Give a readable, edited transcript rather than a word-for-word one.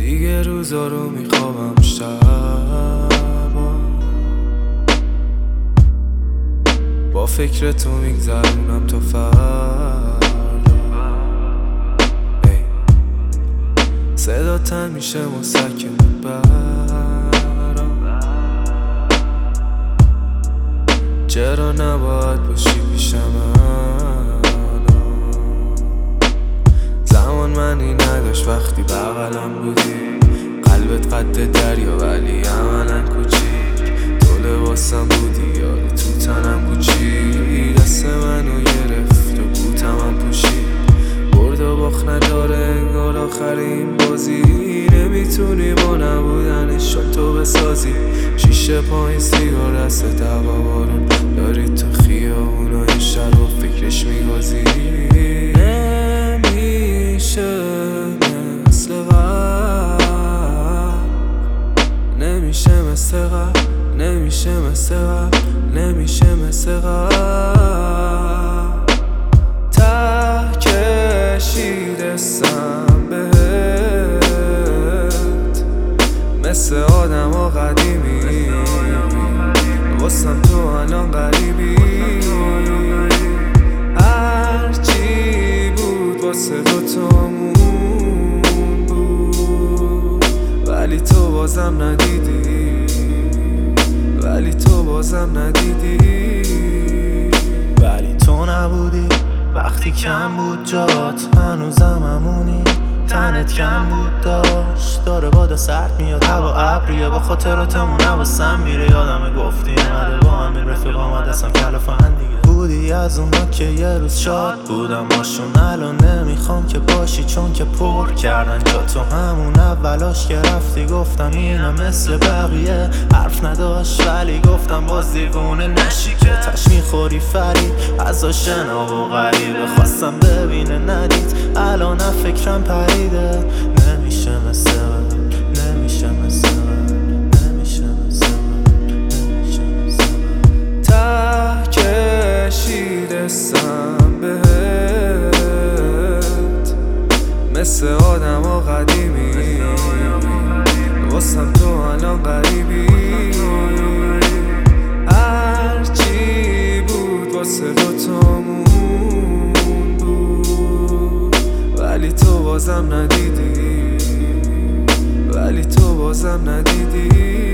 دیگه روزا رو میخوابم شبا، با فکر تو میگذرونم تا فردا. صدا تن میشه مسکن برام، چرا نباید باشی پیش من؟ زمان منی نداشت وقتی بغلم بودی، قلبت قد دریا ولی عملا کوچیک. تو لباسم بودی یاری تو تنم کوچیک، دست منو گرفت و بوتمم پوشید. برد و باخت نداره انگار آخرین بازی، نمیتونی با نبودنش تو بسازی. شیشه پایین سیگار دست دوا بارون، داری تو خیابونای شهر و فکرش میگازی. نمیشه مثل قبل، نمیشه مثل قبل، نمیشه مثل قبل، نمیشه مثل قبل. ته کشیدستم بهت مثل آدم ها قدیمی، واسم تو الان غریبی. هرچی بود واسه دوتامون بود، ولی تو بازم ندیدی، ولی تو بازم ندیدی. ولی تو نبودی وقتی کم بود جات، هنوزم همونی تنت کم بود داشت. داره بادا سرد میاد هوا ابریه، با خاطراتمون نواسم میره. یادمه گفتی اومده با همین رفیق آمد اصلا کلافن دیگه. بودی از اونا که یه روز شاد بودم باشون، الان نمیخوام که باشی چون که پر کردن جا تو. همون اولاش که رفتی گفتم اینم مثل بقیه، حرف نداشت ولی گفتم باز دیوونه نشی که تش میخوری فرید ازا شناب و غریبه. خواستم ببینه ندید الان فکرم پریده. نمیشه مثل من، نمیشه مثل من، نمیشه مثل من، نمیشه مثل من. ته کشیدستم بهت مثل آدم ها قدیمی، واسم تو الان غریبی. هرچی بود واسه دوتامون بود، ولی تو بازم ندیدی، ولی تو بازم ندیدی.